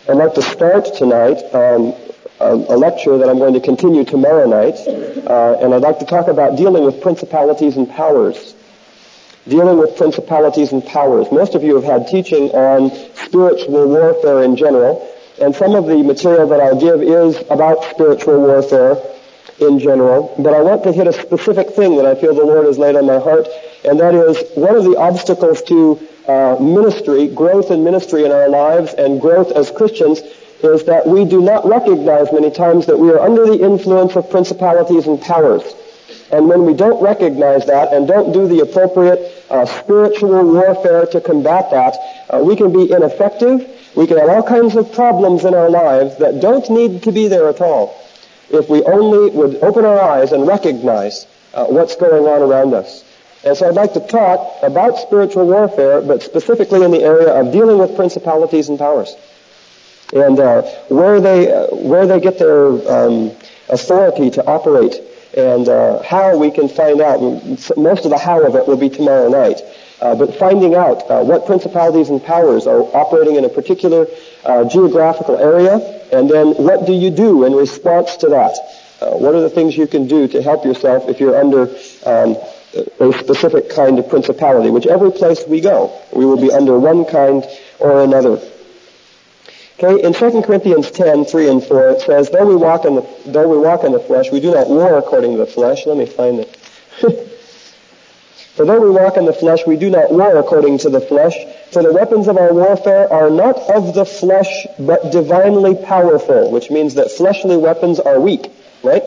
I'd like to start tonight a lecture that I'm going to continue tomorrow night, and I'd like to talk about dealing with principalities and powers. Dealing with principalities and powers. Most of you have had teaching on spiritual warfare in general, and some of the material that I'll give is about spiritual warfare in general, but I want to hit a specific thing that I feel the Lord has laid on my heart, and that is one of the obstacles to ministry, growth in ministry in our lives and growth as Christians is that we do not recognize many times that we are under the influence of principalities and powers. And when we don't recognize that and don't do the appropriate spiritual warfare to combat that, we can be ineffective. We can have all kinds of problems in our lives that don't need to be there at all if we only would open our eyes and recognize what's going on around us. And so I'd like to talk about spiritual warfare, but specifically in the area of dealing with principalities and powers, and where they get their authority to operate, and how we can find out. Most of the how of it will be tomorrow night, but finding out what principalities and powers are operating in a particular geographical area, and then what do you do in response to that? What are the things you can do to help yourself if you're under a specific kind of principality? Which every place we go, we will be under one kind or another. Okay, in 2 Corinthians 10, 3 and 4, it says, though we walk in the flesh, we do not war according to the flesh. Let me find it. For though we walk in the flesh, we do not war according to the flesh. For the weapons of our warfare are not of the flesh, but divinely powerful, which means that fleshly weapons are weak, right?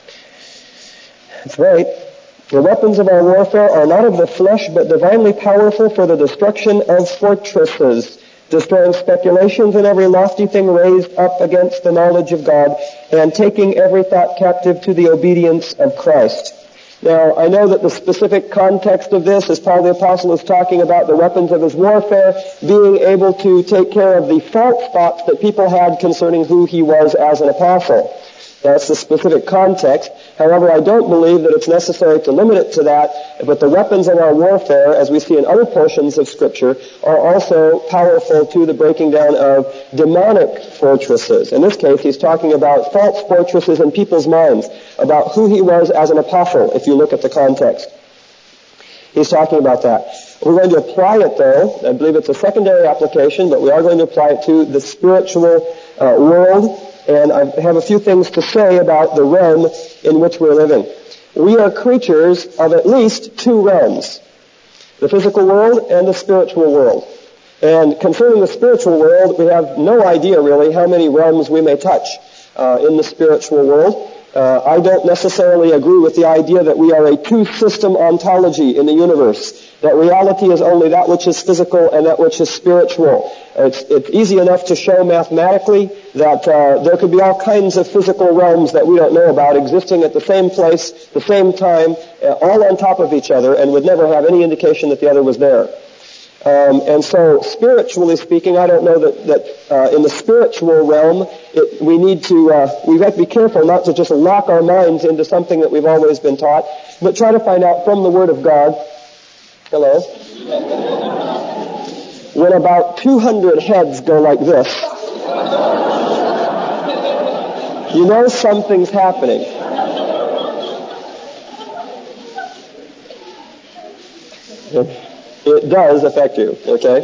That's right. The weapons of our warfare are not of the flesh, but divinely powerful for the destruction of fortresses, destroying speculations and every lofty thing raised up against the knowledge of God, and taking every thought captive to the obedience of Christ. Now, I know that the specific context of this is Paul the Apostle is talking about the weapons of his warfare, being able to take care of the false thoughts that people had concerning who he was as an apostle. That's the specific context. However, I don't believe that it's necessary to limit it to that, but the weapons of our warfare, as we see in other portions of Scripture, are also powerful to the breaking down of demonic fortresses. In this case, he's talking about false fortresses in people's minds, about who he was as an apostle, if you look at the context. He's talking about that. We're going to apply it, though. I believe it's a secondary application, but we are going to apply it to the spiritual world. And I have a few things to say about the realm in which we're living. We are creatures of at least two realms, the physical world and the spiritual world. And concerning the spiritual world, we have no idea really how many realms we may touch in the spiritual world. I don't necessarily agree with the idea that we are a two-system ontology in the universe, that reality is only that which is physical and that which is spiritual. It's easy enough to show mathematically that there could be all kinds of physical realms that we don't know about existing at the same place, the same time, all on top of each other, and would never have any indication that the other was there. And so, spiritually speaking, I don't know that in the spiritual realm, we have to be careful not to just lock our minds into something that we've always been taught, but try to find out from the Word of God. Hello? When about 200 heads go like this, you know something's happening. It does affect you, okay?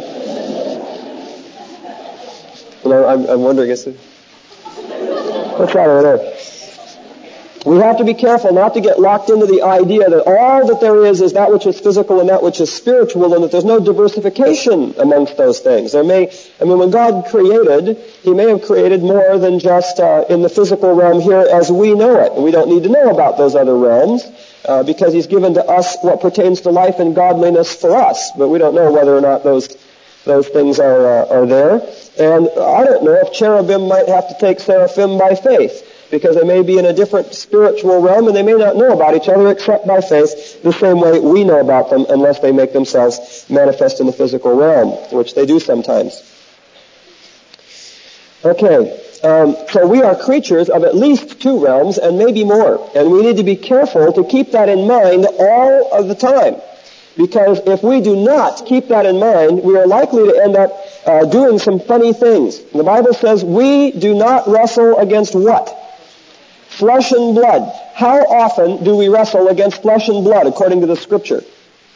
I'm wondering, what's that over there? We have to be careful not to get locked into the idea that all that there is that which is physical and that which is spiritual, and that there's no diversification amongst those things. When God created, He may have created more than just in the physical realm here as we know it. And we don't need to know about those other realms because He's given to us what pertains to life and godliness for us. But we don't know whether or not those things are there. And I don't know if cherubim might have to take seraphim by faith, because they may be in a different spiritual realm and they may not know about each other except by faith the same way we know about them, unless they make themselves manifest in the physical realm, which they do sometimes. Okay, so we are creatures of at least two realms and maybe more, and we need to be careful to keep that in mind all of the time. Because if we do not keep that in mind, we are likely to end up doing some funny things. The Bible says we do not wrestle against what? Flesh and blood. How often do we wrestle against flesh and blood according to the Scripture?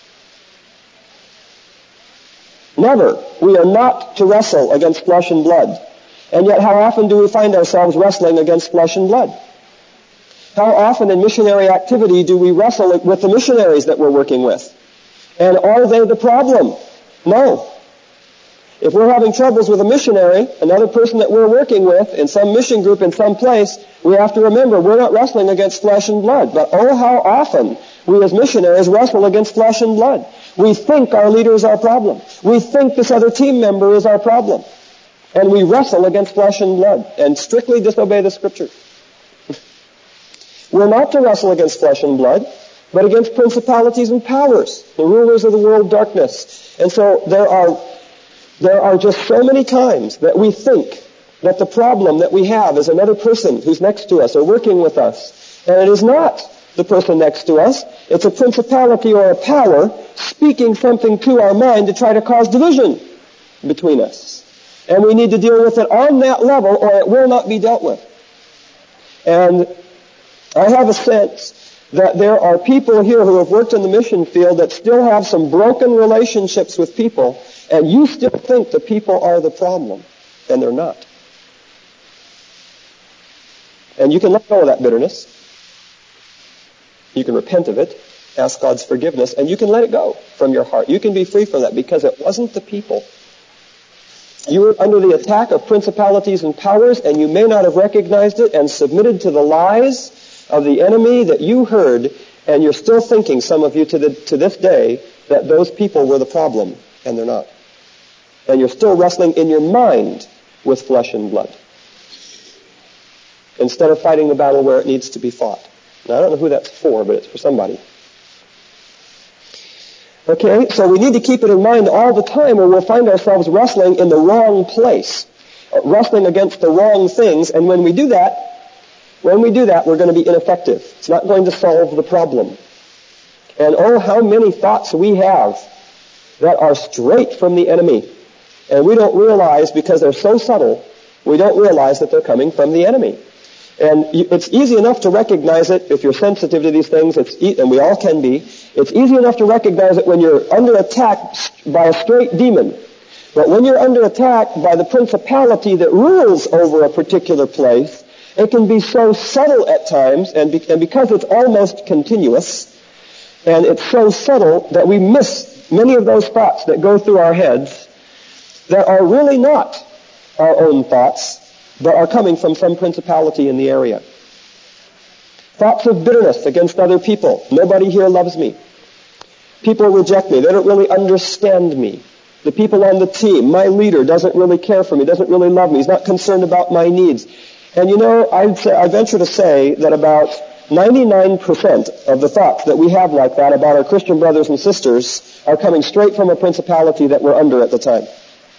Never. We are not to wrestle against flesh and blood. And yet how often do we find ourselves wrestling against flesh and blood? How often in missionary activity do we wrestle with the missionaries that we're working with? And are they the problem? No. If we're having troubles with a missionary, another person that we're working with in some mission group in some place, we have to remember we're not wrestling against flesh and blood. But oh, how often we as missionaries wrestle against flesh and blood. We think our leader is our problem. We think this other team member is our problem. And we wrestle against flesh and blood and strictly disobey the Scripture. We're not to wrestle against flesh and blood, but against principalities and powers, the rulers of the world of darkness. And so there are just so many times that we think that the problem that we have is another person who's next to us or working with us. And it is not the person next to us. It's a principality or a power speaking something to our mind to try to cause division between us. And we need to deal with it on that level or it will not be dealt with. And I have a sense that there are people here who have worked in the mission field that still have some broken relationships with people, and you still think the people are the problem, and they're not. And you can let go of that bitterness. You can repent of it, ask God's forgiveness, and you can let it go from your heart. You can be free from that because it wasn't the people. You were under the attack of principalities and powers, and you may not have recognized it and submitted to the lies of the enemy that you heard, and you're still thinking, some of you to this day, that those people were the problem, and they're not. And you're still wrestling in your mind with flesh and blood, instead of fighting the battle where it needs to be fought. Now, I don't know who that's for, but it's for somebody. Okay, so we need to keep it in mind all the time, or we'll find ourselves wrestling in the wrong place, wrestling against the wrong things, and when we do that, we're going to be ineffective. It's not going to solve the problem. And oh, how many thoughts we have that are straight from the enemy. And we don't realize, because they're so subtle, we don't realize that they're coming from the enemy. And it's easy enough to recognize it if you're sensitive to these things, and we all can be. It's easy enough to recognize it when you're under attack by a straight demon. But when you're under attack by the principality that rules over a particular place, it can be so subtle at times, and because it's almost continuous, and it's so subtle that we miss many of those thoughts that go through our heads that are really not our own thoughts, but are coming from some principality in the area. Thoughts of bitterness against other people. Nobody here loves me. People reject me. They don't really understand me. The people on the team, my leader doesn't really care for me, doesn't really love me. He's not concerned about my needs. And you know, I venture to say that about 99% of the thoughts that we have like that about our Christian brothers and sisters are coming straight from a principality that we're under at the time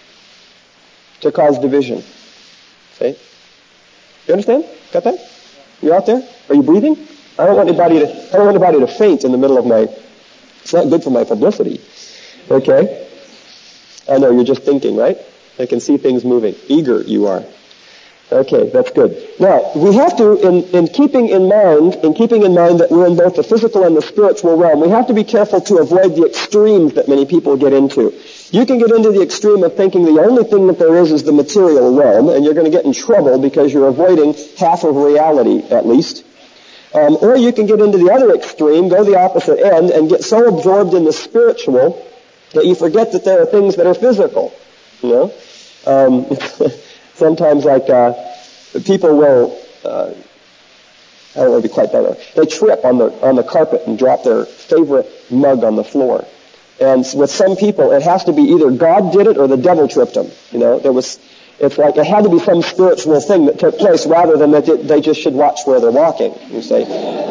to cause division. See? You understand? Got that? You out there? Are you breathing? I don't want anybody to faint in the middle of it's not good for my publicity. Okay? I know, you're just thinking, right? I can see things moving. Eager you are. Okay, that's good. Now, we have to, in keeping in mind that we're in both the physical and the spiritual realm, we have to be careful to avoid the extremes that many people get into. You can get into the extreme of thinking the only thing that there is the material realm, and you're going to get in trouble because you're avoiding half of reality, at least. Or you can get into the other extreme, go the opposite end, and get so absorbed in the spiritual that you forget that there are things that are physical. You know? Sometimes, people will, I don't want to be quite that way. They trip on the carpet and drop their favorite mug on the floor. And with some people, it has to be either God did it or the devil tripped them. You know, it's like it had to be some spiritual thing that took place rather than that they just should watch where they're walking, you say.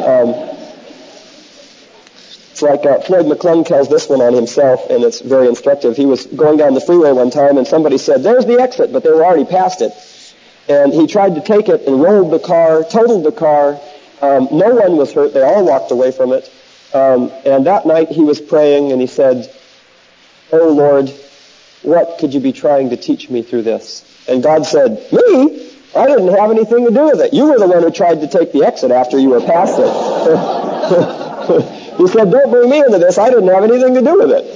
It's like Floyd McClung tells this one on himself, and it's very instructive. He was going down the freeway one time, and somebody said, "There's the exit," but they were already past it. And he tried to take it and rolled the car, totaled the car. No one was hurt. They all walked away from it. And that night he was praying, and he said, "Oh Lord, what could you be trying to teach me through this? And God said, me? I didn't have anything to do with it. You were the one who tried to take the exit after you were past it. He said, don't bring me into this. I didn't have anything to do with it.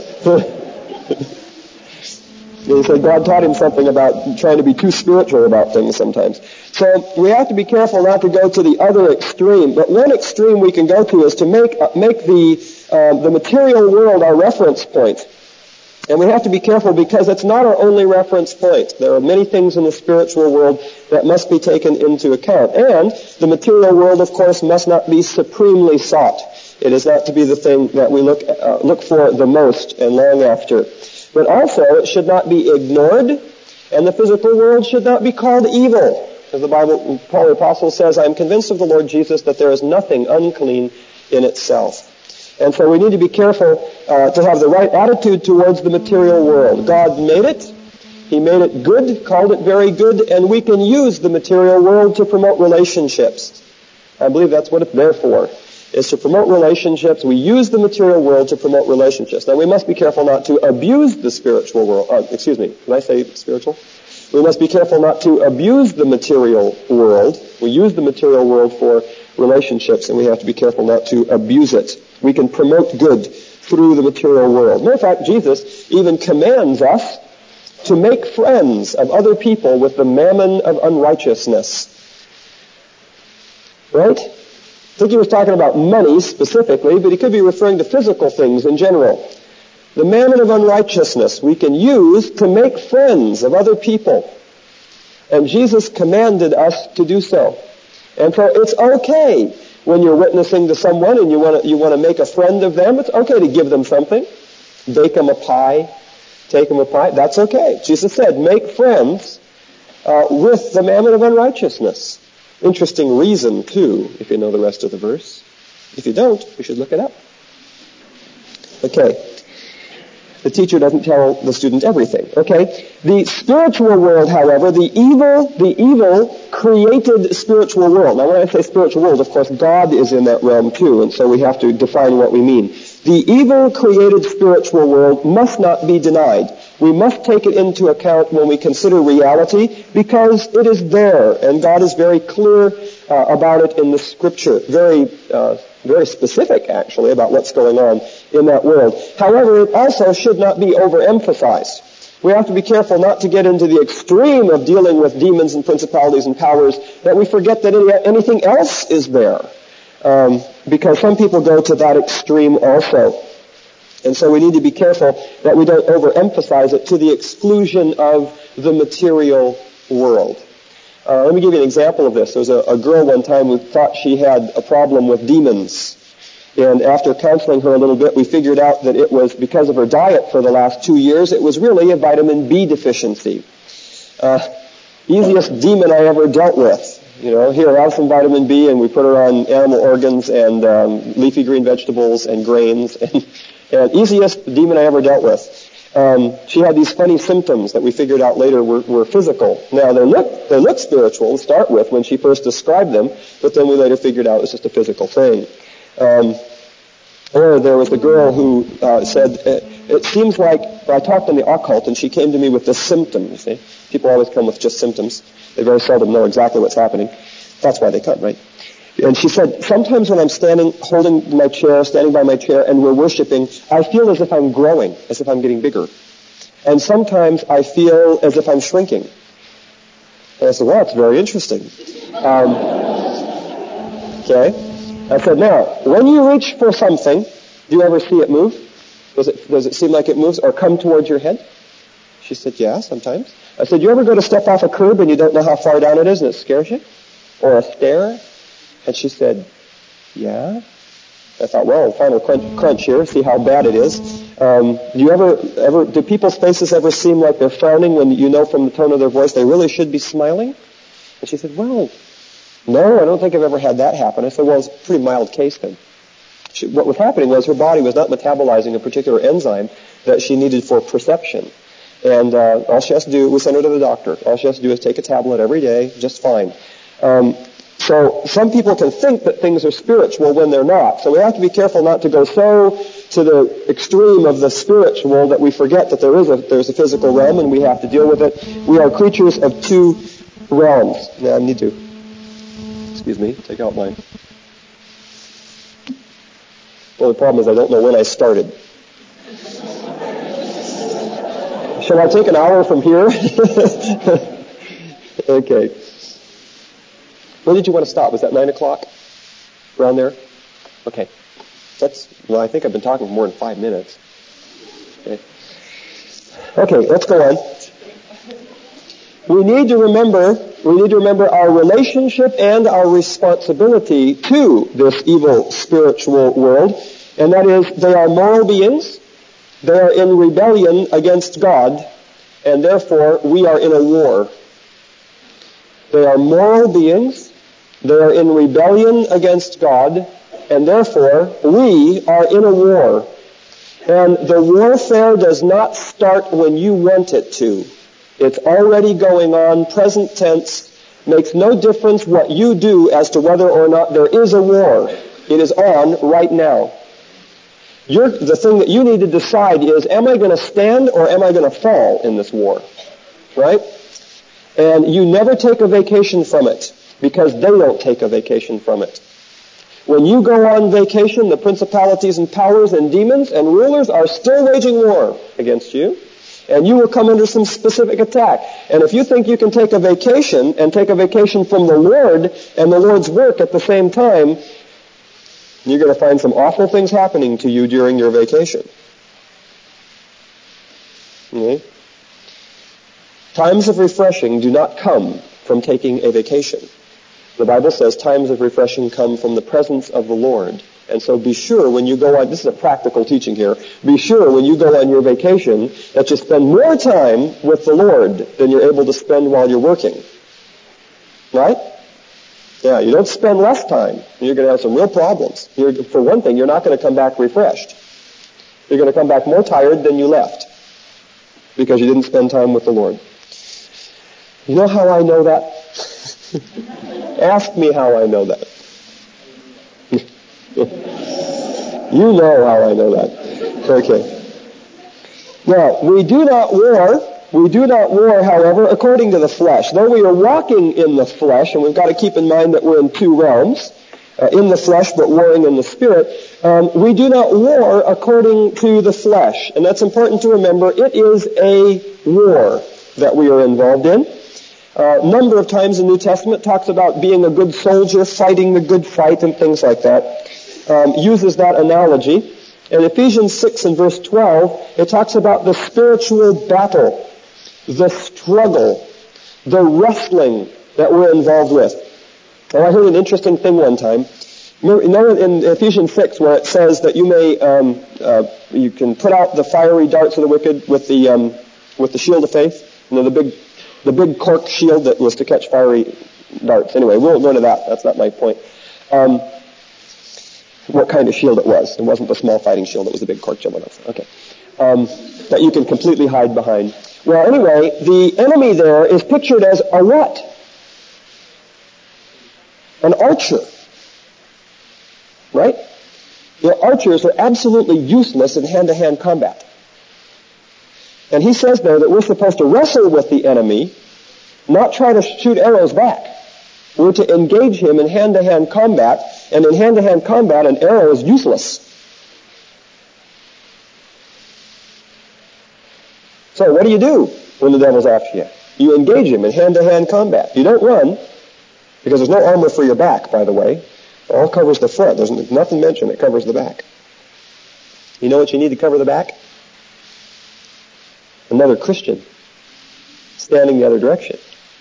He said God taught him something about trying to be too spiritual about things sometimes. So we have to be careful not to go to the other extreme. But one extreme we can go to is to make the material world our reference point. And we have to be careful because it's not our only reference point. There are many things in the spiritual world that must be taken into account. And the material world, of course, must not be supremely sought. It is not to be the thing that we look for the most and long after. But also, it should not be ignored, and the physical world should not be called evil. As the Bible, Paul the Apostle says, I am convinced of the Lord Jesus that there is nothing unclean in itself. And so we need to be careful to have the right attitude towards the material world. God made it. He made it good, called it very good, and we can use the material world to promote relationships. I believe that's what it's there for, is to promote relationships. We use the material world to promote relationships. Now, we must be careful not to abuse the spiritual world. Did I say spiritual? We must be careful not to abuse the material world. We use the material world for relationships, and we have to be careful not to abuse it. We can promote good through the material world. Matter of fact, Jesus even commands us to make friends of other people with the mammon of unrighteousness. Right? I think he was talking about money specifically, but he could be referring to physical things in general. The mammon of unrighteousness we can use to make friends of other people. And Jesus commanded us to do so. And so it's okay when you're witnessing to someone and you want to make a friend of them. It's okay to give them something. Bake them a pie. Take them a pie. That's okay. Jesus said, make friends with the mammon of unrighteousness. Interesting reason, too, if you know the rest of the verse. If you don't, you should look it up. Okay. The teacher doesn't tell the student everything. Okay. The spiritual world, however, the evil created spiritual world. Now, when I say spiritual world, of course, God is in that realm too, and so we have to define what we mean. The evil created spiritual world must not be denied. We must take it into account when we consider reality because it is there, and God is very clear about it in the Scripture. Very specific, actually, about what's going on in that world. However, it also should not be overemphasized. We have to be careful not to get into the extreme of dealing with demons and principalities and powers, that we forget that anything else is there. Because some people go to that extreme also. And so we need to be careful that we don't overemphasize it to the exclusion of the material world. Let me give you an example of this. There was a girl one time who thought she had a problem with demons. And after counseling her a little bit, we figured out that it was because of her diet for the last 2 years. It was really a vitamin B deficiency. Easiest demon I ever dealt with. Here, have some vitamin B, and we put her on animal organs and leafy green vegetables and grains. And easiest demon I ever dealt with. She had these funny symptoms that we figured out later were physical. Now, they look spiritual to start with when she first described them, but then we later figured out it was just a physical thing. Or there was a girl who said, it seems like, I talked in the occult, and she came to me with the symptom, you see. People always come with just symptoms. They very seldom know exactly what's happening. That's why they come, right? And she said, sometimes when I'm standing by my chair, and we're worshiping, I feel as if I'm growing, as if I'm getting bigger. And sometimes I feel as if I'm shrinking. And I said, well, that's very interesting. Okay. I said, now, when you reach for something, do you ever see it move? Does it seem like it moves or come towards your head? She said, yeah, sometimes. I said, you ever go to step off a curb and you don't know how far down it is and it scares you? Or a stair? And she said, yeah. I thought, well, final crunch here, see how bad it is. Do people's faces ever seem like they're frowning when you know from the tone of their voice they really should be smiling? And she said, well, no, I don't think I've ever had that happen. I said, well, it's a pretty mild case then. What was happening was her body was not metabolizing a particular enzyme that she needed for perception. And all she has to do, we send her to the doctor. All she has to do is take a tablet every day, just fine. So some people can think that things are spiritual when they're not. So we have to be careful not to go so to the extreme of the spiritual that we forget that there's a physical realm and we have to deal with it. We are creatures of two realms. Now I need to, take out mine. Well, the problem is I don't know when I started. Shall I take an hour from here? Okay. When did you want to stop? Was that 9 o'clock? Around there? Okay. I think I've been talking for more than 5 minutes. Okay, let's go on. We need to remember our relationship and our responsibility to this evil spiritual world, and that is, they are moral beings, they are in rebellion against God, and therefore we are in a war. They are moral beings, they are in rebellion against God, and therefore we are in a war. And the warfare does not start when you want it to. It's already going on, present tense. Makes no difference what you do as to whether or not there is a war. It is on right now. The thing that you need to decide is, am I going to stand or am I going to fall in this war? Right? And you never take a vacation from it, because they don't take a vacation from it. When you go on vacation, the principalities and powers and demons and rulers are still waging war against you, and you will come under some specific attack. And if you think you can take a vacation and take a vacation from the Lord and the Lord's work at the same time, you're going to find some awful things happening to you during your vacation. Okay? Times of refreshing do not come from taking a vacation. The Bible says times of refreshing come from the presence of the Lord. And so be sure when you go on, this is a practical teaching here, be sure when you go on your vacation that you spend more time with the Lord than you're able to spend while you're working. Right? Yeah, you don't spend less time. You're going to have some real problems. For one thing, you're not going to come back refreshed. You're going to come back more tired than you left because you didn't spend time with the Lord. You know how I know that? Ask me how I know that. You know how I know that. Okay. Now, we do not war, however, according to the flesh. Though we are walking in the flesh, and we've got to keep in mind that we're in two realms, in the flesh but warring in the spirit, we do not war according to the flesh. And that's important to remember. It is a war that we are involved in. A number of times in the New Testament talks about being a good soldier, fighting the good fight, and things like that. Uses that analogy. In Ephesians 6 and verse 12, it talks about the spiritual battle, the struggle, the wrestling that we're involved with. I heard an interesting thing one time. Remember in Ephesians 6 where it says that you can put out the fiery darts of the wicked with the shield of faith? You know, the big cork shield that was to catch fiery darts. Anyway, we won't go into that. That's not my point. What kind of shield it was. It wasn't the small fighting shield. It was the big cork shield. Okay. That you can completely hide behind. Well, anyway, the enemy there is pictured as a what? An archer. Right? The archers are absolutely useless in hand-to-hand combat. And he says there that we're supposed to wrestle with the enemy, not try to shoot arrows back. We're to engage him in hand-to-hand combat, and in hand-to-hand combat, an arrow is useless. So what do you do when the devil's after you? You engage him in hand-to-hand combat. You don't run, because there's no armor for your back, by the way. It all covers the front. There's nothing mentioned. It covers the back. You know what you need to cover the back? Another Christian standing the other direction.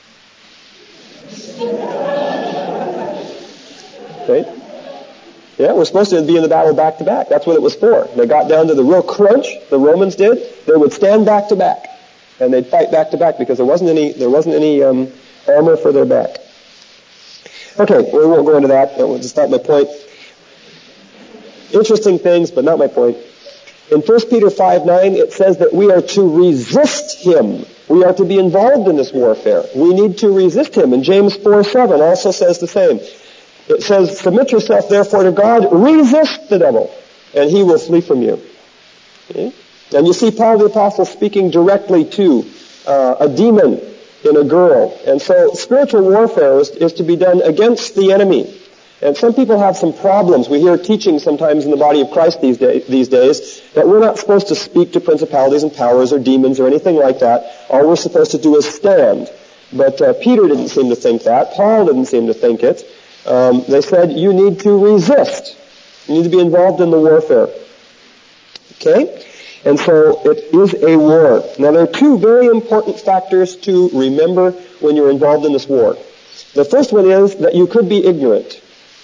Right? Yeah, we're supposed to be in the battle back to back. That's what it was for. They got down to the real crunch, the Romans did. They would stand back to back, and they'd fight back to back because there wasn't any armor for their back. Okay, we won't go into that. That's not my point. Interesting things, but not my point. In 1 Peter 5:9, it says that we are to resist him. We are to be involved in this warfare. We need to resist him. And James 4:7 also says the same. It says, submit yourself therefore to God, resist the devil, and he will flee from you. Okay? And you see Paul the Apostle speaking directly to a demon in a girl. And so spiritual warfare is to be done against the enemy. And some people have some problems. We hear teaching sometimes in the body of Christ these days that we're not supposed to speak to principalities and powers or demons or anything like that. All we're supposed to do is stand. But Peter didn't seem to think that. Paul didn't seem to think it. They said you need to resist. You need to be involved in the warfare. Okay? And so it is a war. Now there are two very important factors to remember when you're involved in this war. The first one is that you could be ignorant.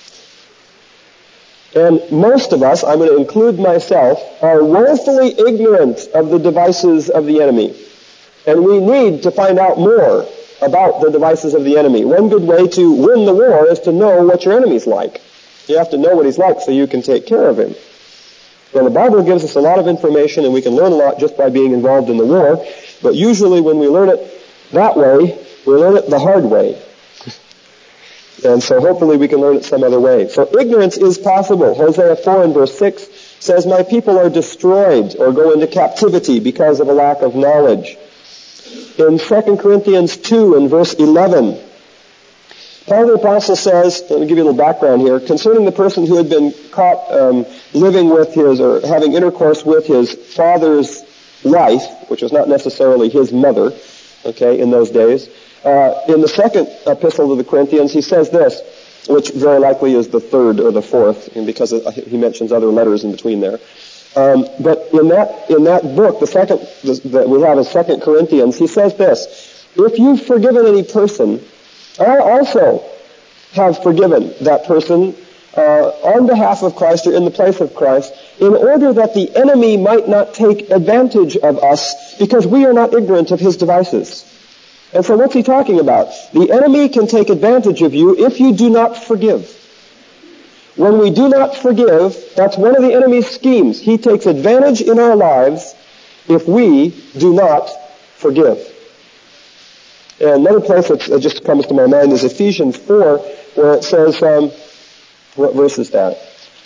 And most of us, I'm going to include myself, are woefully ignorant of the devices of the enemy. And we need to find out more about the devices of the enemy. One good way to win the war is to know what your enemy's like. You have to know what he's like so you can take care of him. Well, the Bible gives us a lot of information, and we can learn a lot just by being involved in the war. But usually when we learn it that way, we learn it the hard way. And so hopefully we can learn it some other way. So ignorance is possible. Hosea 4 and verse 6 says, "My people are destroyed or go into captivity because of a lack of knowledge." In 2 Corinthians 2 and verse 11, Paul the Apostle says, let me give you a little background here, concerning the person who had been caught living with his, or having intercourse with his father's wife, which was not necessarily his mother, okay, in those days. In the second epistle to the Corinthians, he says this, which very likely is the third or the fourth, because he mentions other letters in between there. But in that book, the second that we have in 2 Corinthians, he says this: "If you've forgiven any person, I also have forgiven that person on behalf of Christ or in the place of Christ, in order that the enemy might not take advantage of us, because we are not ignorant of his devices." And so what's he talking about? The enemy can take advantage of you if you do not forgive. When we do not forgive, that's one of the enemy's schemes. He takes advantage in our lives if we do not forgive. And another place that just comes to my mind is Ephesians 4, where it says, what verse is that?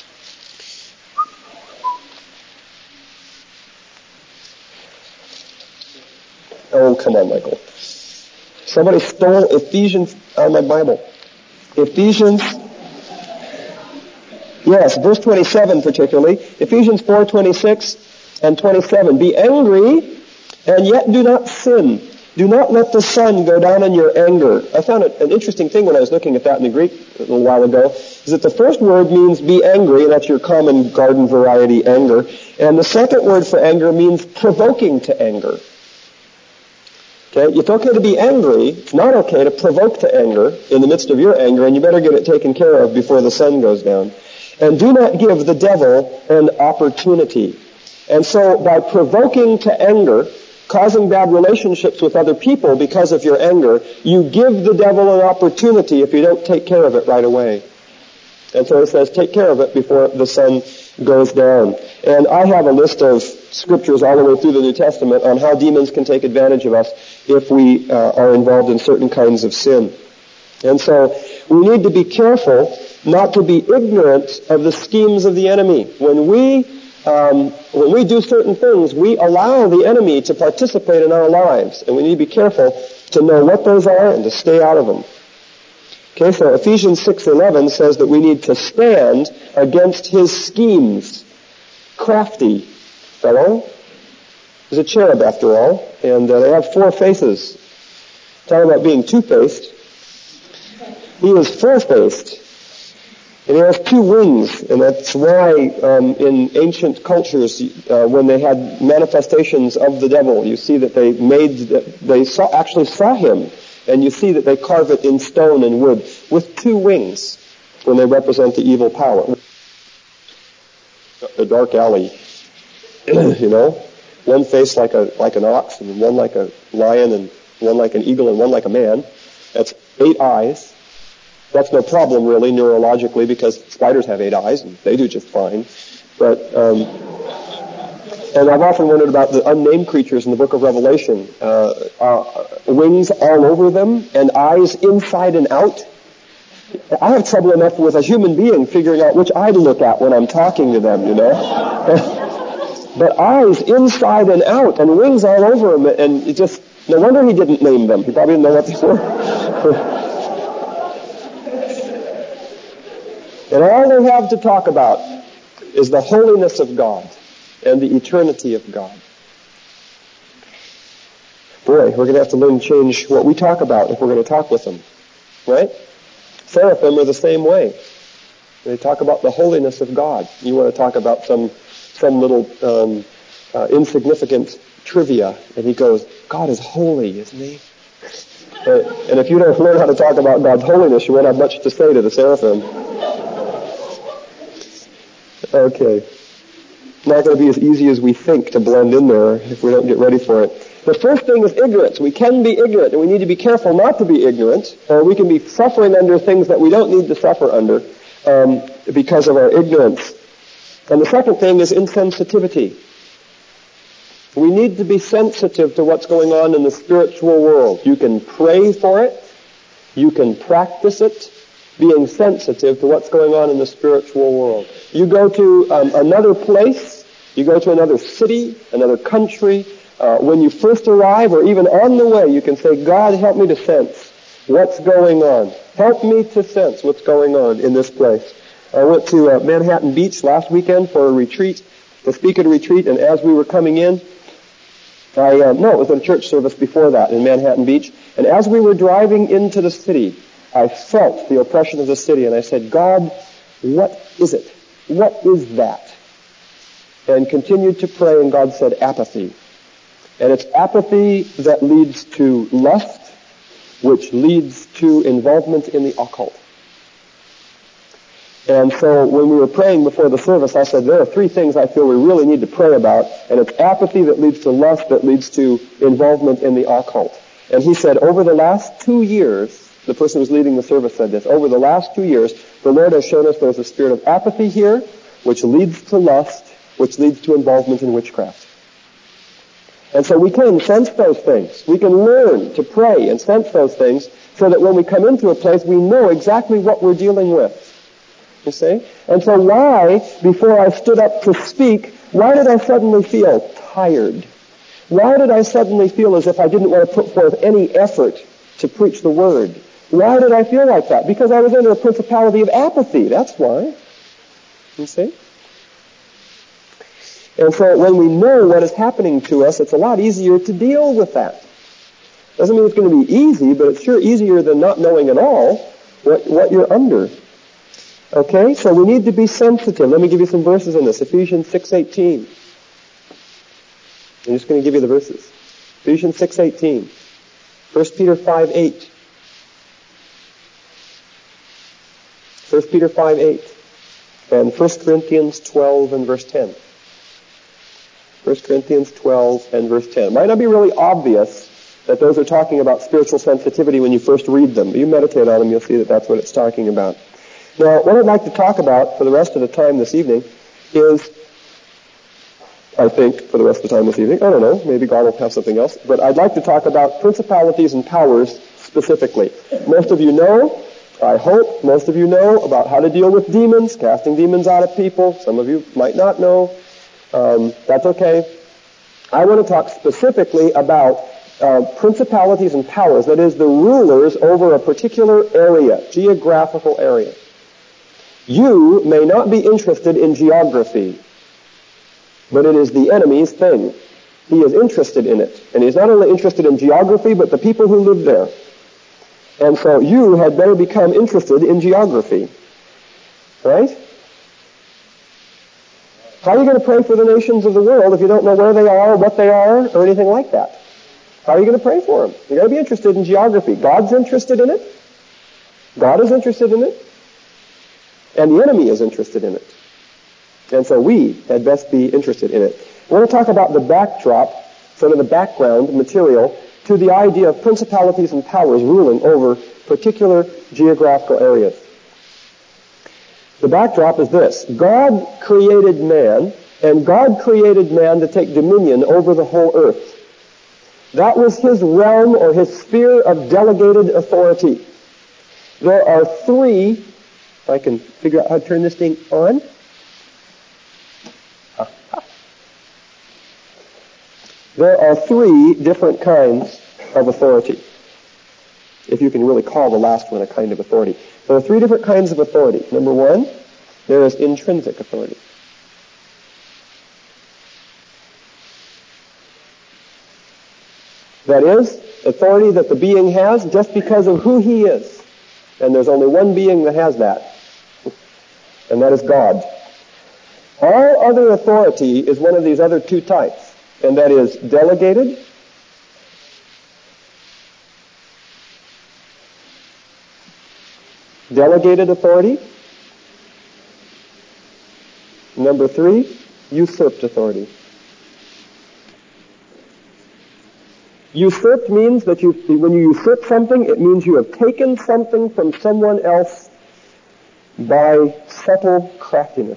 Oh, come on, Michael. Somebody stole Ephesians out of my Bible. Ephesians, yes, verse 27 particularly. Ephesians 4:26 and 27. "Be angry and yet do not sin. Do not let the sun go down in your anger." I found it an interesting thing when I was looking at that in the Greek a little while ago, is that the first word means be angry, and that's your common garden variety anger. And the second word for anger means provoking to anger. Okay, it's okay to be angry. It's not okay to provoke to anger in the midst of your anger, and you better get it taken care of before the sun goes down. "And do not give the devil an opportunity." And so by provoking to anger, causing bad relationships with other people because of your anger, you give the devil an opportunity if you don't take care of it right away. And so it says, take care of it before the sun goes down. And I have a list of scriptures all the way through the New Testament on how demons can take advantage of us if we are involved in certain kinds of sin. And so we need to be careful not to be ignorant of the schemes of the enemy. When we do certain things, we allow the enemy to participate in our lives, and we need to be careful to know what those are and to stay out of them. Okay, so Ephesians 6:11 says that we need to stand against his schemes. Crafty fellow. He's a cherub after all, and they have 4 faces. Talking about being two-faced. He is 4-faced. And he has 2 wings, and that's why in ancient cultures, when they had manifestations of the devil, you see that they actually saw him, and you see that they carve it in stone and wood with 2 wings when they represent the evil power. A dark alley, you know, one face like an ox, and one like a lion, and one like an eagle, and one like a man. That's 8 eyes. That's no problem, really, neurologically, because spiders have 8 eyes, and they do just fine. But, and I've often wondered about the unnamed creatures in the book of Revelation. Wings all over them, and eyes inside and out. I have trouble enough with a human being figuring out which eye to look at when I'm talking to them, you know. But eyes inside and out and wings all over him, and it just, no wonder he didn't name them. He probably didn't know what they were. And all they have to talk about is the holiness of God and the eternity of God. Boy, we're going to have to learn to change what we talk about if we're going to talk with them. Right? Seraphim are the same way. They talk about the holiness of God. You want to talk about some little insignificant trivia, and he goes, God is holy, isn't he? And if you don't learn how to talk about God's holiness, you won't have much to say to the seraphim. Okay. Not going to be as easy as we think to blend in there if we don't get ready for it. The first thing is ignorance. We can be ignorant, and we need to be careful not to be ignorant, or we can be suffering under things that we don't need to suffer under because of our ignorance. And the second thing is insensitivity. We need to be sensitive to what's going on in the spiritual world. You can pray for it. You can practice it, being sensitive to what's going on in the spiritual world. You go to another place, you go to another city, another country. When you first arrive or even on the way, you can say, God, help me to sense what's going on. Help me to sense what's going on in this place. I went to Manhattan Beach last weekend for a retreat, to speak at a retreat, and as we were coming in, it was at a church service before that in Manhattan Beach, and as we were driving into the city, I felt the oppression of the city, and I said, God, what is it? What is that? And continued to pray, and God said, apathy. And it's apathy that leads to lust, which leads to involvement in the occult. And so when we were praying before the service, I said, there are three things I feel we really need to pray about, and it's apathy that leads to lust, that leads to involvement in the occult. And he said, over the last 2 years, the person who was leading the service said this, over the last 2 years, the Lord has shown us there's a spirit of apathy here, which leads to lust, which leads to involvement in witchcraft. And so we can sense those things. We can learn to pray and sense those things so that when we come into a place, we know exactly what we're dealing with. You see? And so why, before I stood up to speak, why did I suddenly feel tired? Why did I suddenly feel as if I didn't want to put forth any effort to preach the word? Why did I feel like that? Because I was under a principality of apathy. That's why. You see? And so when we know what is happening to us, it's a lot easier to deal with that. Doesn't mean it's going to be easy, but it's sure easier than not knowing at all what you're under. Okay, so we need to be sensitive. Let me give you some verses in this. Ephesians 6:18. I'm just going to give you the verses. Ephesians 6:18. 1 Peter 5:8. 1 Peter 5:8. And 1 Corinthians 12 and verse 10. 1 Corinthians 12 and verse 10. It might not be really obvious that those are talking about spiritual sensitivity when you first read them. But you meditate on them, you'll see that that's what it's talking about. Now, what I'd like to talk about for the rest of the time this evening is, I don't know, maybe God will have something else, but I'd like to talk about principalities and powers specifically. Most of you know, I hope most of you know about how to deal with demons, casting demons out of people. Some of you might not know. That's okay. I want to talk specifically about principalities and powers, that is, the rulers over a particular area, geographical area. You may not be interested in geography, but it is the enemy's thing. He is interested in it. And he's not only interested in geography, but the people who live there. And so you had better become interested in geography. Right? How are you going to pray for the nations of the world if you don't know where they are, what they are, or anything like that? How are you going to pray for them? You've got to be interested in geography. God's interested in it. God is interested in it. And the enemy is interested in it. And so we had best be interested in it. I want to talk about the backdrop, sort of the background material, to the idea of principalities and powers ruling over particular geographical areas. The backdrop is this. God created man, and God created man to take dominion over the whole earth. That was his realm or his sphere of delegated authority. There are three, if I can figure out how to turn this thing on. There are three different kinds of authority, if you can really call the last one a kind of authority. There are three different kinds of authority. Number one, there is intrinsic authority. That is, authority that the being has just because of who he is. And there's only one being that has that, and that is God. All other authority is one of these other two types, and that is delegated authority. Number three, usurped authority. Usurped means that when you usurp something, it means you have taken something from someone else by subtle craftiness.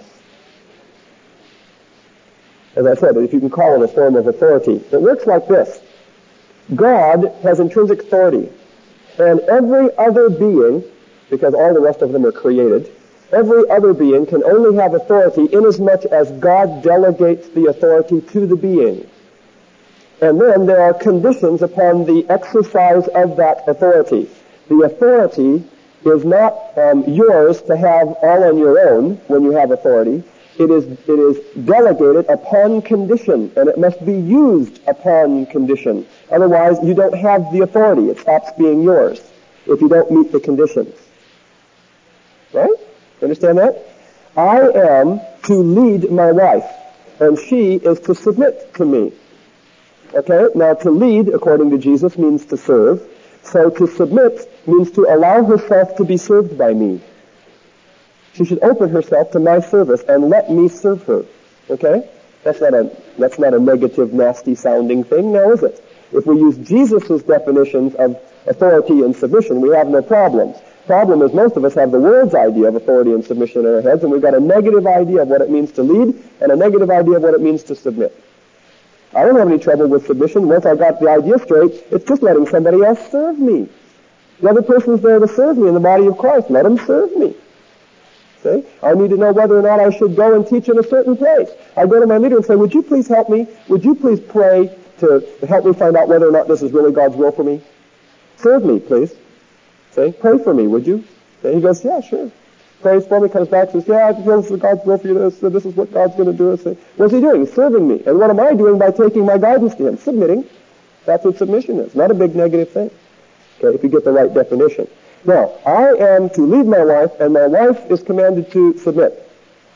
As I said, if you can call it a form of authority, it works like this. God has intrinsic authority, and every other being, because all the rest of them are created, every other being can only have authority inasmuch as God delegates the authority to the being. And then there are conditions upon the exercise of that authority. The authority is not yours to have all on your own when you have authority. It is delegated upon condition, and it must be used upon condition. Otherwise, you don't have the authority. It stops being yours if you don't meet the conditions. Right? Understand that? I am to lead my wife, and she is to submit to me. Okay? Now, to lead, according to Jesus, means to serve. So to submit means to allow herself to be served by me. She should open herself to my service and let me serve her. Okay? That's not a negative, nasty-sounding thing, now is it? If we use Jesus' definitions of authority and submission, we have no problems. Problem is most of us have the world's idea of authority and submission in our heads, and we've got a negative idea of what it means to lead and a negative idea of what it means to submit. I don't have any trouble with submission. Once I got the idea straight, it's just letting somebody else serve me. The other person's there to serve me in the body of Christ. Let him serve me. See? I need to know whether or not I should go and teach in a certain place. I go to my leader and say, would you please help me? Would you please pray to help me find out whether or not this is really God's will for me? Serve me, please. See? Pray for me, would you? And he goes, yeah, sure. Prays for me, comes back, says, yeah, I feel this is God's will for you, so this is what God's going to do. Say, what's he doing? He's serving me. And what am I doing by taking my guidance to him? Submitting. That's what submission is. Not a big negative thing. Okay, if you get the right definition. Now, I am to lead my wife, and my wife is commanded to submit.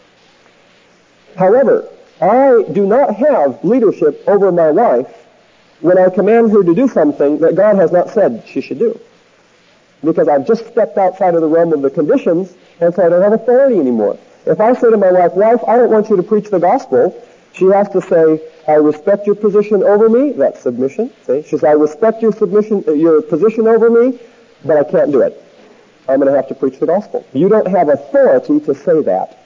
However, I do not have leadership over my wife when I command her to do something that God has not said she should do. Because I've just stepped outside of the realm of the conditions, and so I don't have authority anymore. If I say to my wife, I don't want you to preach the gospel, she has to say, I respect your position over me. That's submission. See? She says, I respect your position over me, but I can't do it. I'm going to have to preach the gospel. You don't have authority to say that.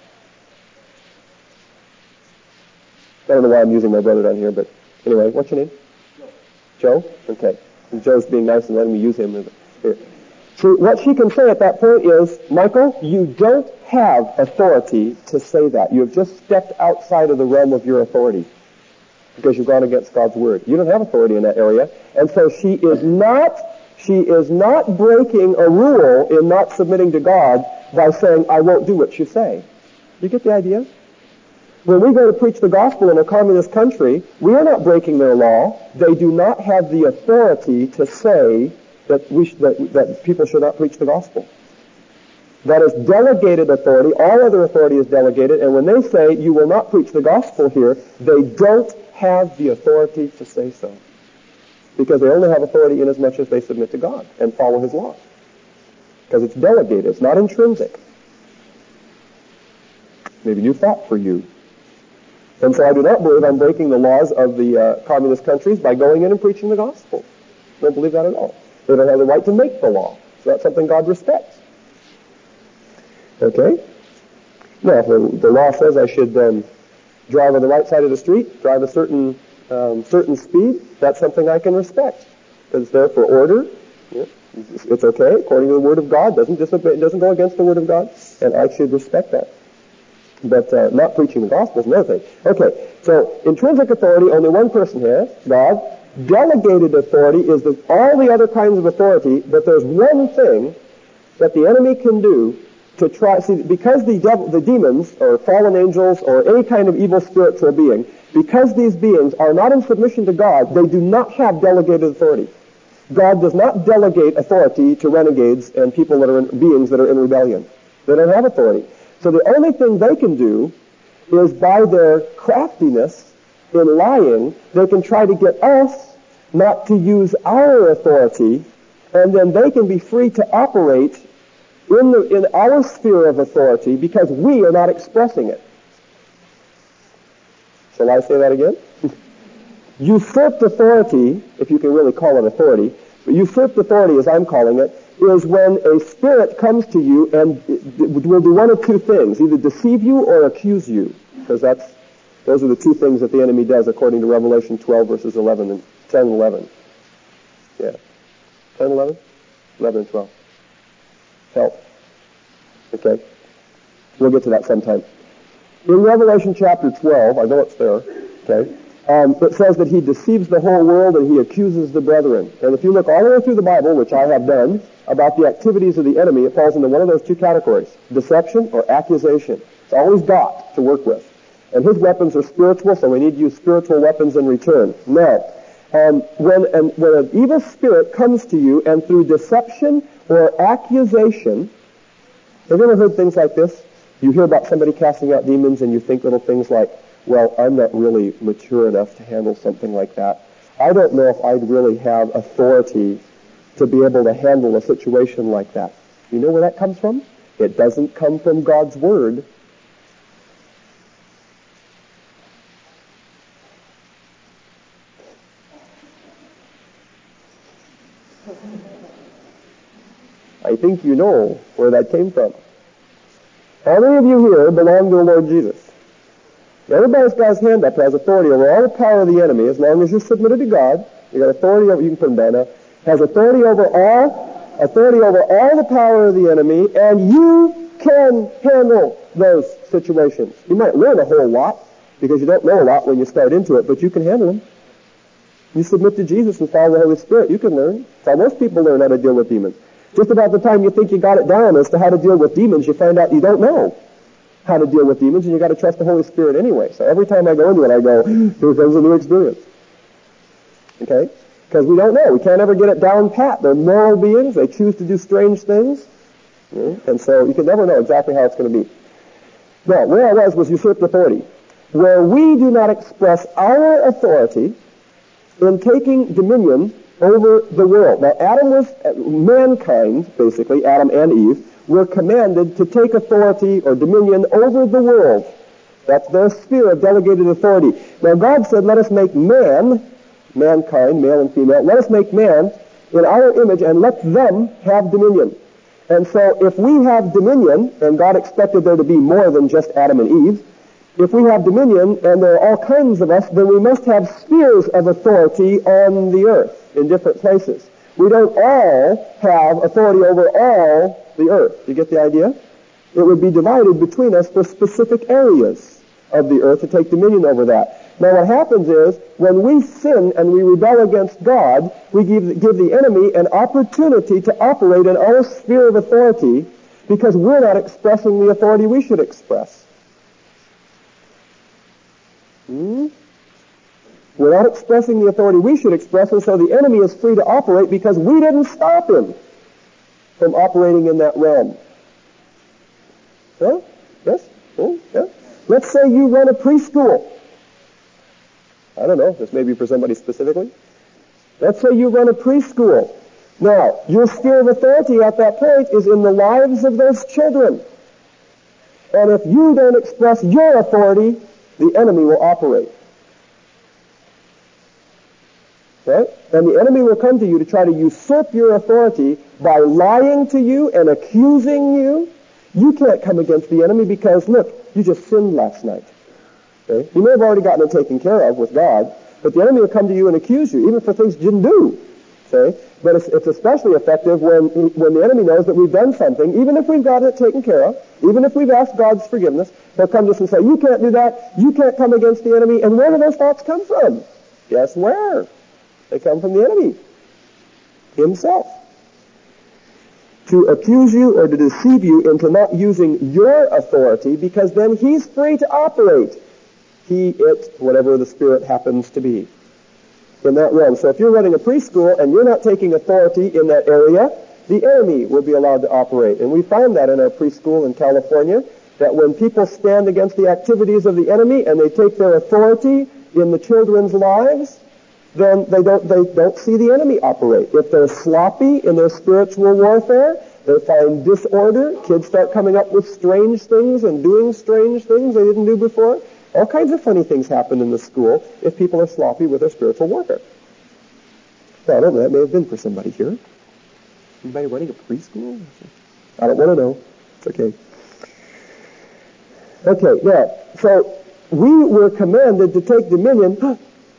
I don't know why I'm using my brother down here, but anyway, what's your name? Joe? Okay. And Joe's being nice and letting me use him. Here. So what she can say at that point is, Michael, you don't have authority to say that. You have just stepped outside of the realm of your authority because you've gone against God's word. You don't have authority in that area. And so she is not breaking a rule in not submitting to God by saying, I won't do what you say. You get the idea? When we go to preach the gospel in a communist country, we are not breaking their law. They do not have the authority to say that people should not preach the gospel. That is delegated authority. All other authority is delegated. And when they say you will not preach the gospel here, they don't have the authority to say so. Because they only have authority inasmuch as they submit to God and follow his law. Because it's delegated. It's not intrinsic. Maybe new thought for you. And so I do not believe I'm breaking the laws of the communist countries by going in and preaching the gospel. I don't believe that at all. They don't have the right to make the law. So that's something God respects. Okay? Now, if the law says I should drive on the right side of the street, drive a certain speed, that's something I can respect. Because it's there for order. Yeah. It's okay according to the Word of God. It doesn't go against the Word of God, and I should respect that. But not preaching the gospel is another thing. Okay, so intrinsic authority only one person has, God. Delegated authority is all the other kinds of authority, but there's one thing that the enemy can do to try, see, because the demons, or fallen angels, or any kind of evil spiritual being, because these beings are not in submission to God, they do not have delegated authority. God does not delegate authority to renegades and people beings that are in rebellion. They don't have authority. So the only thing they can do is by their craftiness in lying, they can try to get us not to use our authority, and then they can be free to operate in our sphere of authority because we are not expressing it. Shall I say that again? Usurped authority, if you can really call it authority, but usurped authority, as I'm calling it, is when a spirit comes to you and will do one of two things, either deceive you or accuse you, because those are the two things that the enemy does according to Revelation 12, verses 11 and 10 and 11. Yeah. 10 and 11? 11 and 12. Help. Okay. We'll get to that sometime. In Revelation chapter 12, I know it's there, okay, it says that he deceives the whole world and he accuses the brethren. And if you look all the way through the Bible, which I have done, about the activities of the enemy, it falls into one of those two categories, deception or accusation. It's always got to work with. And his weapons are spiritual, so we need to use spiritual weapons in return. Now, when an evil spirit comes to you and through deception or accusation, have you ever heard things like this? You hear about somebody casting out demons and you think little things like, well, I'm not really mature enough to handle something like that. I don't know if I'd really have authority to be able to handle a situation like that. You know where that comes from? It doesn't come from God's Word. I think you know where that came from. How many of you here belong to the Lord Jesus? Everybody's got his hand up, has authority over all the power of the enemy, as long as you're submitted to God. You got authority over, you can put them down now, has authority over all the power of the enemy, and you can handle those situations. You might learn a whole lot, because you don't know a lot when you start into it, but you can handle them. You submit to Jesus and follow the Holy Spirit, you can learn. That's how most people learn how to deal with demons. Just about the time you think you got it down as to how to deal with demons, you find out you don't know how to deal with demons, and you got to trust the Holy Spirit anyway. So every time I go into it, I go, here comes a new experience. Okay? Because we don't know. We can't ever get it down pat. They're moral beings. They choose to do strange things. And so you can never know exactly how it's going to be. Well, where I was usurped authority. Where we do not express our authority in taking dominion over the world. Now, mankind, basically, Adam and Eve, were commanded to take authority or dominion over the world. That's their sphere of delegated authority. Now, God said, let us make mankind, male and female, let us make man in our image and let them have dominion. And so if we have dominion, and God expected there to be more than just Adam and Eve, if we have dominion and there are all kinds of us, then we must have spheres of authority on the earth in different places. We don't all have authority over all the earth. You get the idea? It would be divided between us for specific areas of the earth to take dominion over that. Now what happens is, when we sin and we rebel against God, we give the enemy an opportunity to operate in our sphere of authority because we're not expressing the authority we should express. We're not expressing the authority we should express, and so the enemy is free to operate because we didn't stop him from operating in that realm. Huh? Yes? Oh, yeah. Let's say you run a preschool. I don't know, this may be for somebody specifically. Let's say you run a preschool. Now, your sphere of authority at that point is in the lives of those children. And if you don't express your authority, the enemy will operate. Right? And the enemy will come to you to try to usurp your authority by lying to you and accusing you. You can't come against the enemy because, look, you just sinned last night. Okay? You may have already gotten it taken care of with God, but the enemy will come to you and accuse you, even for things you didn't do. Okay? But it's especially effective when the enemy knows that we've done something, even if we've got it taken care of, even if we've asked God's forgiveness, he'll come to us and say, you can't do that, you can't come against the enemy. And where do those thoughts come from? Guess where? They come from the enemy himself. To accuse you or to deceive you into not using your authority, because then he's free to operate. He, it, whatever the Spirit happens to be in that realm. So if you're running a preschool and you're not taking authority in that area, the enemy will be allowed to operate. And we found that in our preschool in California, that when people stand against the activities of the enemy and they take their authority in the children's lives, then they don't see the enemy operate. If they're sloppy in their spiritual warfare, they find disorder, kids start coming up with strange things and doing strange things they didn't do before. All kinds of funny things happen in the school if people are sloppy with their spiritual warfare. Now, I don't know, that may have been for somebody here. Anybody running a preschool? I don't want to know. It's okay. Okay, now, so we were commanded to take dominion.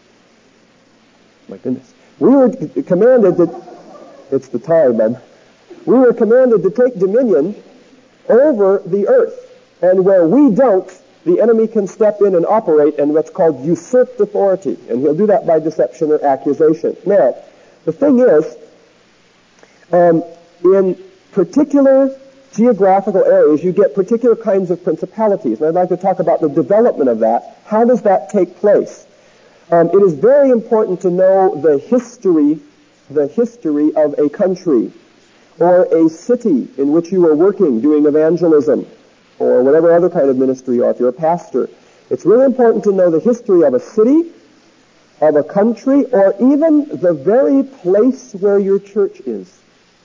My goodness. We were commanded to, it's the time, man. We were commanded to take dominion over the earth. And where we don't, the enemy can step in and operate in what's called usurped authority. And he'll do that by deception or accusation. Now, the thing is, in particular geographical areas, you get particular kinds of principalities. And I'd like to talk about the development of that. How does that take place? It is very important to know the history of a country or a city in which you are working, doing evangelism, or whatever other kind of ministry you are, if you're a pastor. It's really important to know the history of a city, of a country, or even the very place where your church is.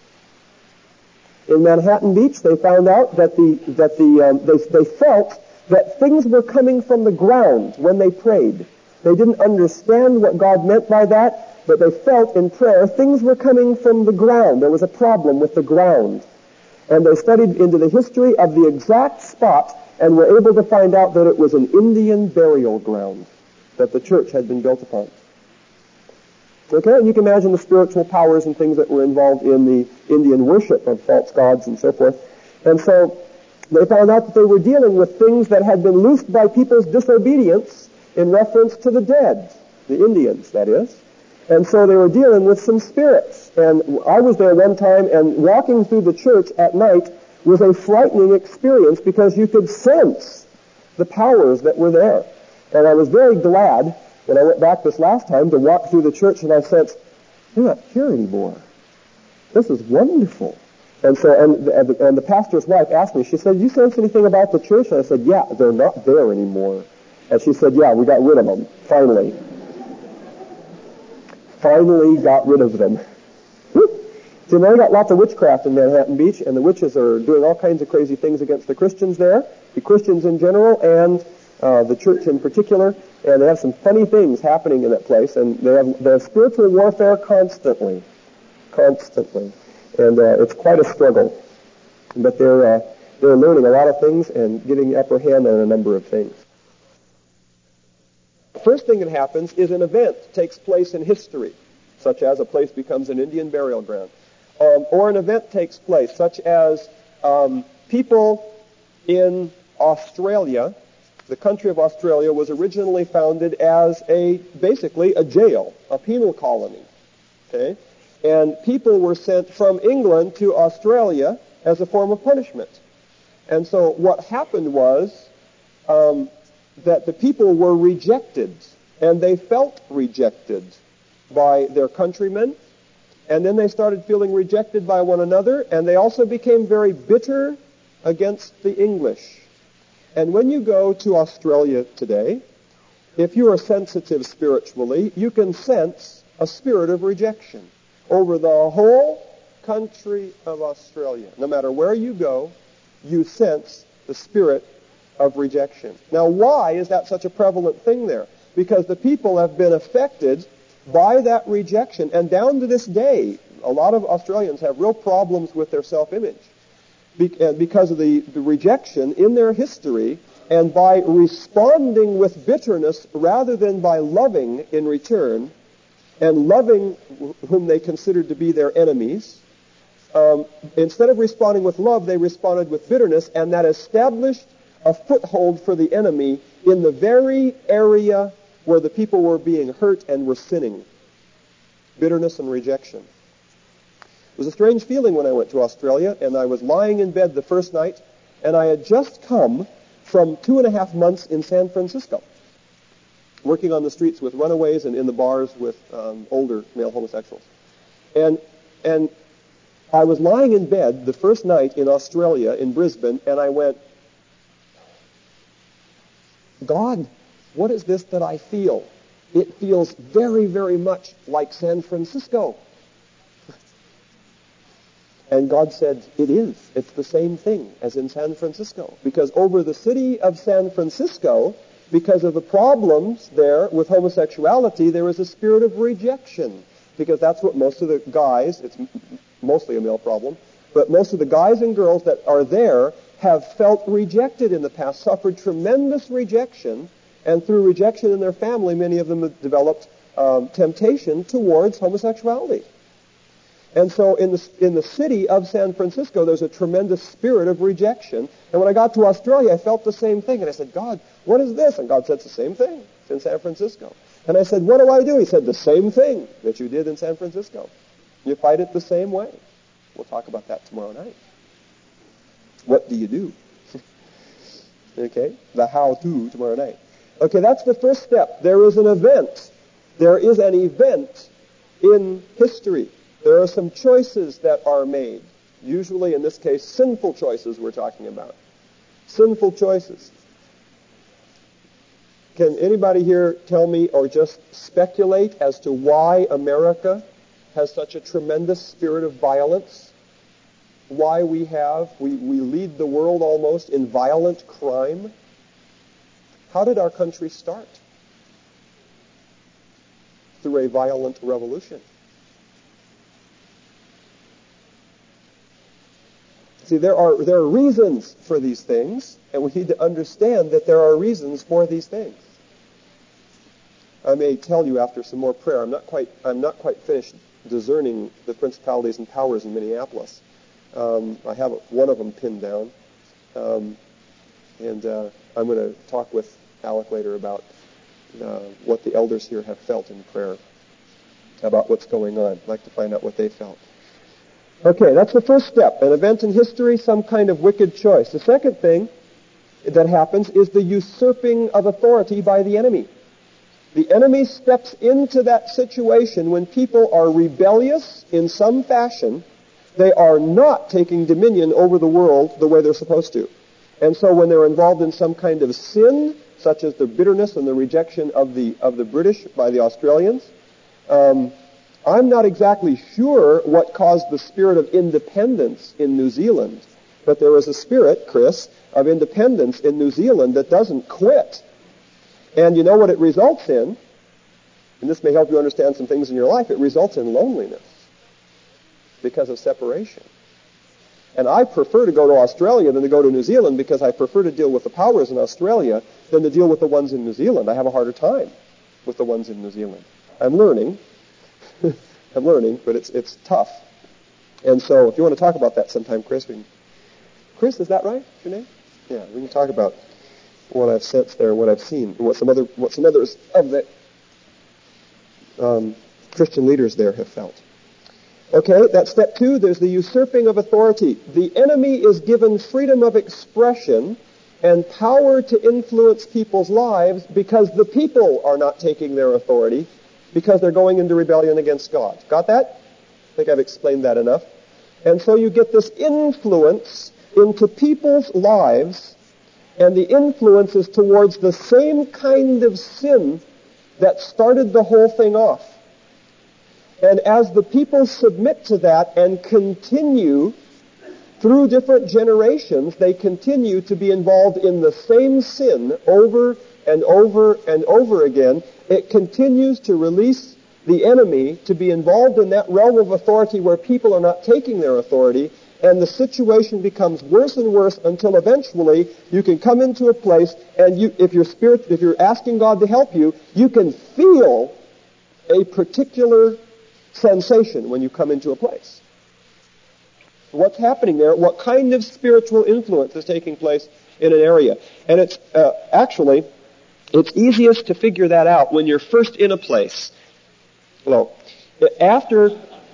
In Manhattan Beach, they found out that they felt that things were coming from the ground when they prayed. They didn't understand what God meant by that, but they felt in prayer things were coming from the ground. There was a problem with the ground. And they studied into the history of the exact spot and were able to find out that it was an Indian burial ground that the church had been built upon. Okay, and you can imagine the spiritual powers and things that were involved in the Indian worship of false gods and so forth. And so they found out that they were dealing with things that had been loosed by people's disobedience in reference to the dead, the Indians, that is. And so they were dealing with some spirits. And I was there one time, and walking through the church at night was a frightening experience because you could sense the powers that were there. And I was very glad when I went back this last time to walk through the church, and I sensed, they're not here anymore. This is wonderful. And so, and the pastor's wife asked me, she said, "Do you sense anything about the church?" And I said, "Yeah, they're not there anymore." And she said, "Yeah, we got rid of them, finally. Finally got rid of them." So now we got lots of witchcraft in Manhattan Beach, and the witches are doing all kinds of crazy things against the Christians there, the Christians in general, and the church in particular. And they have some funny things happening in that place, and they have spiritual warfare constantly. And it's quite a struggle. But they're learning a lot of things and getting the upper hand on a number of things. The first thing that happens is an event takes place in history, such as a place becomes an Indian burial ground. Or an event takes place, such as people in Australia. The country of Australia was originally founded as basically a jail, a penal colony. Okay? And people were sent from England to Australia as a form of punishment. And so what happened was that the people were rejected, and they felt rejected by their countrymen, and then they started feeling rejected by one another, and they also became very bitter against the English. And when you go to Australia today, if you are sensitive spiritually, you can sense a spirit of rejection over the whole country of Australia. No matter where you go, you sense the spirit of rejection. Now, why is that such a prevalent thing there? Because the people have been affected by that rejection, and down to this day, a lot of Australians have real problems with their self-image because of the rejection in their history, and by responding with bitterness rather than by loving in return, and loving whom they considered to be their enemies, instead of responding with love, they responded with bitterness, and that established a foothold for the enemy in the very area where the people were being hurt and were sinning. Bitterness and rejection. It was a strange feeling when I went to Australia, and I was lying in bed the first night, and I had just come from 2.5 months in San Francisco, working on the streets with runaways and in the bars with older male homosexuals. And I was lying in bed the first night in Australia, in Brisbane, and I went, God, what is this that I feel? It feels very, very much like San Francisco. And God said, it is. It's the same thing as in San Francisco. Because over the city of San Francisco, because of the problems there with homosexuality, there is a spirit of rejection. Because that's what most of the guys, it's mostly a male problem, but most of the guys and girls that are there have felt rejected in the past, suffered tremendous rejection, and through rejection in their family, many of them have developed temptation towards homosexuality. And so in the city of San Francisco, there's a tremendous spirit of rejection. And when I got to Australia, I felt the same thing. And I said, God, what is this? And God said, it's the same thing. It's in San Francisco. And I said, what do I do? He said, the same thing that you did in San Francisco. You fight it the same way. We'll talk about that tomorrow night. What do you do? Okay? The how-to tomorrow night. Okay, that's the first step. There is an event. There is an event in history. There are some choices that are made. Usually, in this case, sinful choices we're talking about. Sinful choices. Can anybody here tell me or just speculate as to why America has such a tremendous spirit of violence? Why we lead the world almost in violent crime? How did our country start? Through a violent revolution. See, there are reasons for these things, and we need to understand that there are reasons for these things. I may tell you after some more prayer. I'm not quite finished discerning the principalities and powers in Minneapolis. I have one of them pinned down, and I'm going to talk with Alec later about what the elders here have felt in prayer about what's going on. I'd like to find out what they felt. Okay, that's the first step. An event in history, some kind of wicked choice. The second thing that happens is the usurping of authority by the enemy. The enemy steps into that situation when people are rebellious in some fashion. They are not taking dominion over the world the way they're supposed to. And so when they're involved in some kind of sin, such as the bitterness and the rejection of the British by the Australians, I'm not exactly sure what caused the spirit of independence in New Zealand, but there is a spirit, Chris, of independence in New Zealand that doesn't quit. And you know what it results in? And this may help you understand some things in your life. It results in loneliness because of separation. And I prefer to go to Australia than to go to New Zealand because I prefer to deal with the powers in Australia than to deal with the ones in New Zealand. I have a harder time with the ones in New Zealand. I'm learning. But it's tough. And so if you want to talk about that sometime, Chris, Chris, is that right? Your name? Yeah, we can talk about what I've sensed there and what I've seen and what some others of the Christian leaders there have felt. Okay, that's step 2. There's the usurping of authority. The enemy is given freedom of expression and power to influence people's lives because the people are not taking their authority, because they're going into rebellion against God. Got that? I think I've explained that enough. And so you get this influence into people's lives, and the influence is towards the same kind of sin that started the whole thing off. And as the people submit to that and continue through different generations, they continue to be involved in the same sin over and over and over again. It continues to release the enemy to be involved in that realm of authority where people are not taking their authority, and the situation becomes worse and worse until eventually you can come into a place and if you're asking God to help you, you can feel a particular sensation when you come into a place. What's happening there? What kind of spiritual influence is taking place in an area? And it's actually, it's easiest to figure that out when you're first in a place. Well, after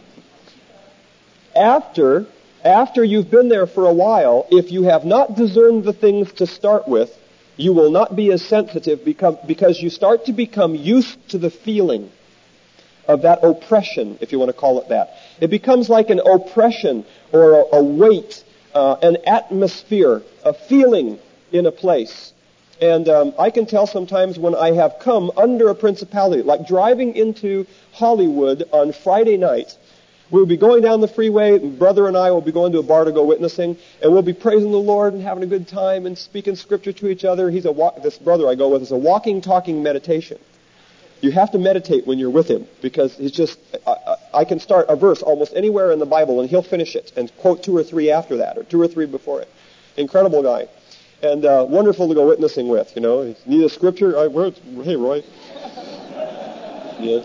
you've been there for a while, if you have not discerned the things to start with, you will not be as sensitive because you start to become used to the feeling of that oppression, if you want to call it that. It becomes like an oppression or a weight, an atmosphere, a feeling in a place. And I can tell sometimes when I have come under a principality, like driving into Hollywood on Friday night. We'll be going down the freeway, and brother and I will be going to a bar to go witnessing, and we'll be praising the Lord and having a good time and speaking scripture to each other. This brother I go with is a walking, talking meditation. You have to meditate when you're with him, because he's just, I can start a verse almost anywhere in the Bible, and he'll finish it and quote 2 or 3 after that, or 2 or 3 before it. Incredible guy. And wonderful to go witnessing with, you know. Need a scripture? Hey, Roy. Yeah.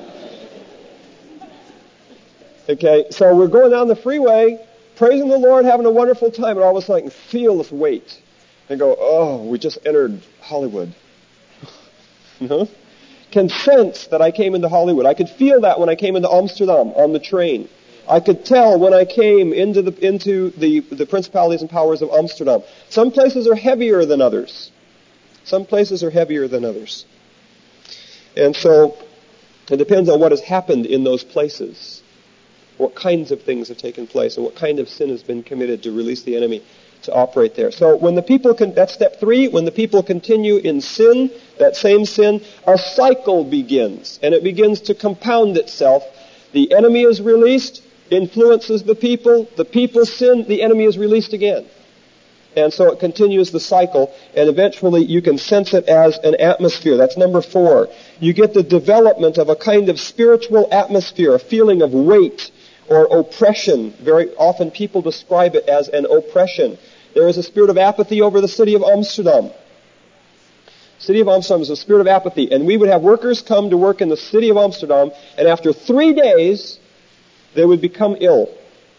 Okay, so we're going down the freeway, praising the Lord, having a wonderful time, and all of a sudden feel this weight. And go, oh, we just entered Hollywood. You know? Can sense that I came into Hollywood. I could feel that when I came into Amsterdam on the train. I could tell when I came into the principalities and powers of Amsterdam. Some places are heavier than others. Some places are heavier than others. And so it depends on what has happened in those places. What kinds of things have taken place and what kind of sin has been committed to release the enemy to operate there. So when the people that's step 3, when the people continue in sin, that same sin, a cycle begins, and it begins to compound itself. The enemy is released, influences the people sin, the enemy is released again. And so it continues the cycle, and eventually you can sense it as an atmosphere. That's number 4. You get the development of a kind of spiritual atmosphere, a feeling of weight or oppression. Very often people describe it as an oppression. There is a spirit of apathy over the city of Amsterdam. City of Amsterdam is a spirit of apathy, and we would have workers come to work in the city of Amsterdam, and after 3 days, they would become ill.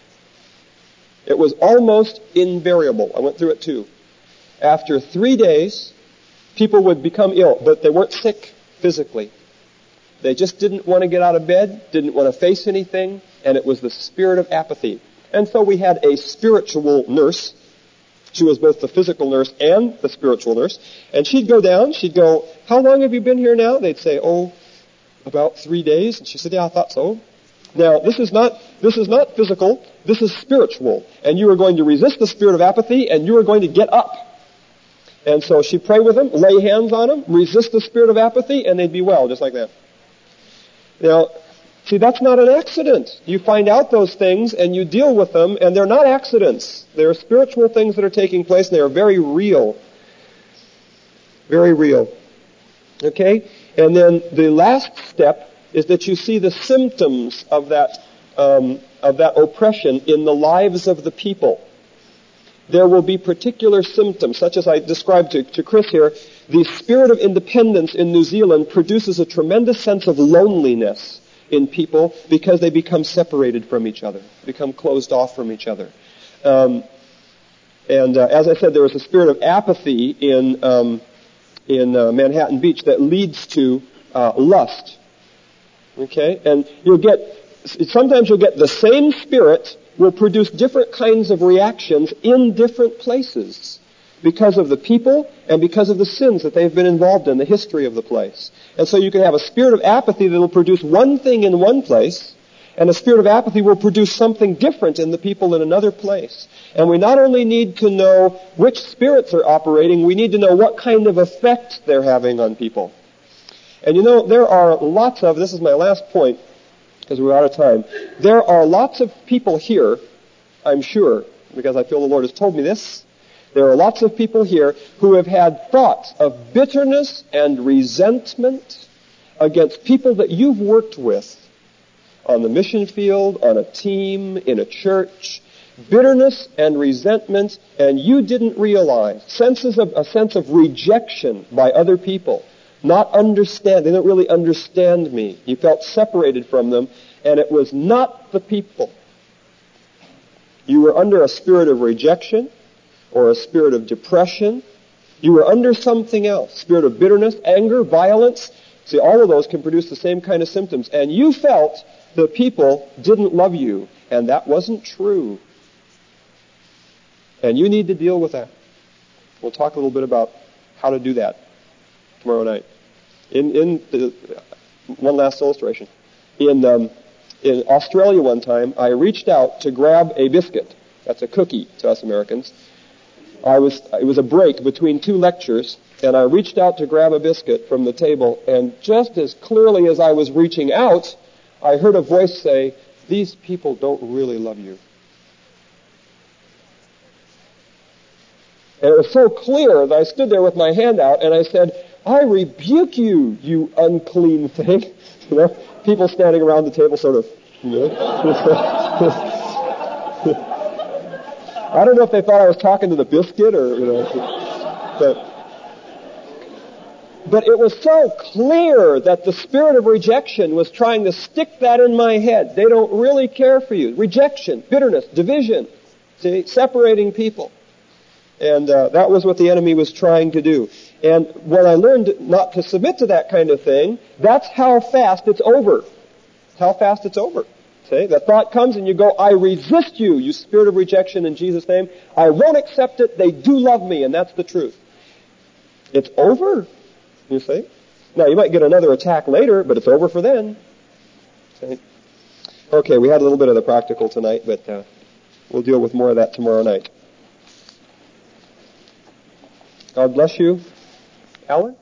It was almost invariable. I went through it too. After 3 days, people would become ill, but they weren't sick physically. They just didn't want to get out of bed, didn't want to face anything, and it was the spirit of apathy. And so we had a spiritual nurse. She was both the physical nurse and the spiritual nurse. And she'd go down, she'd go, how long have you been here now? They'd say, about 3 days. And she said, yeah, I thought so. Now, this is not physical, this is spiritual. And you are going to resist the spirit of apathy, and you are going to get up. And so she'd pray with them, lay hands on them, resist the spirit of apathy, and they'd be well, just like that. Now, see, that's not an accident. You find out those things, and you deal with them, and they're not accidents. They're spiritual things that are taking place, and they are very real. Very real. Okay? And then the last step is that you see the symptoms of that oppression in the lives of the people. There will be particular symptoms, such as I described to Chris here. The spirit of independence in New Zealand produces a tremendous sense of loneliness in people because they become separated from each other, become closed off from each other. As I said, there is a spirit of apathy in Manhattan Beach that leads to lust. Okay, and sometimes you'll get the same spirit will produce different kinds of reactions in different places because of the people and because of the sins that they've been involved in, the history of the place. And so you can have a spirit of apathy that will produce one thing in one place, and a spirit of apathy will produce something different in the people in another place. And we not only need to know which spirits are operating, we need to know what kind of effect they're having on people. And you know, there are lots of, this is my last point, because we're out of time. There are lots of people here, I'm sure, because I feel the Lord has told me this. There are lots of people here who have had thoughts of bitterness and resentment against people that you've worked with on the mission field, on a team, in a church. Bitterness and resentment, and you didn't realize. A sense of rejection by other people. not understand. They don't really understand me. You felt separated from them, and it was not the people. You were under a spirit of rejection or a spirit of depression. You were under something else, spirit of bitterness, anger, violence. See, all of those can produce the same kind of symptoms. And you felt the people didn't love you, and that wasn't true. And you need to deal with that. We'll talk a little bit about how to do that tomorrow night. One last illustration. In Australia one time, I reached out to grab a biscuit. That's a cookie to us Americans. It was a break between two lectures, and I reached out to grab a biscuit from the table, and just as clearly as I was reaching out, I heard a voice say, "These people don't really love you." And it was so clear that I stood there with my hand out, and I said, "I rebuke you, you unclean thing." You know, people standing around the table sort of, you know. I don't know if they thought I was talking to the biscuit or, you know, but it was so clear that the spirit of rejection was trying to stick that in my head. They don't really care for you. Rejection, bitterness, division, see, separating people. And that was what the enemy was trying to do. And when I learned not to submit to that kind of thing, that's how fast it's over. That's how fast it's over. See, the thought comes and you go, "I resist you, you spirit of rejection, in Jesus' name. I won't accept it. They do love me," and that's the truth. It's over, you see. Now, you might get another attack later, but it's over for then. See? Okay, we had a little bit of the practical tonight, but we'll deal with more of that tomorrow night. God bless you. Alan?